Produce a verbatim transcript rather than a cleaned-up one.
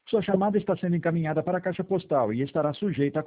Sua chamada está sendo encaminhada para a caixa postal e estará sujeita a